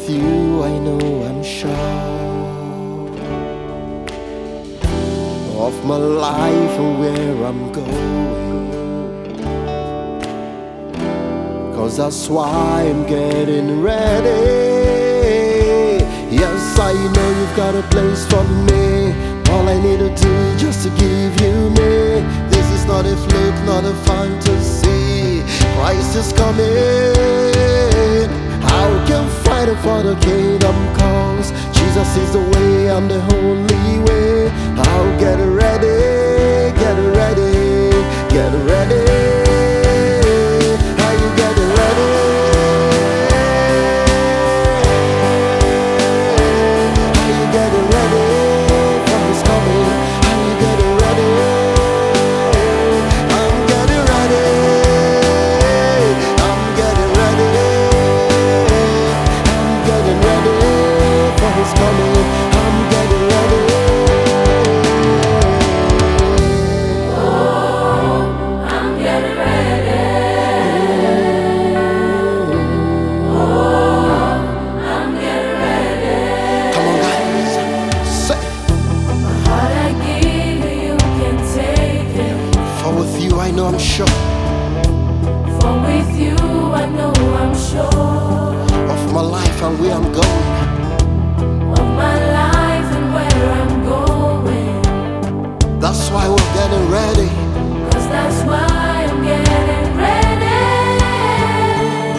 with you, I know I'm sure of my life and where I'm going, 'cause that's why I'm getting ready. Yes, I know you've got a place for me. All I need to do is just to give you me. This is not a fluke, not a fantasy. Christ is coming. How can fight for the kingdom cause? Jesus is the way and the only way. I'll get ready, get ready, get ready. How you get ready? How you get ready for His coming? How you get ready? I'm getting ready. I'm getting ready. I'm getting ready for His coming. I'm getting ready. I know I'm sure. For with you I know I'm sure Of my life and where I'm going. of my life and where I'm going. That's why we're getting ready. 'Cause that's why I'm getting ready.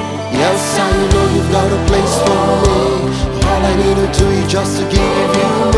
Yes, I know you've got a place for me. All I need to do is just to give you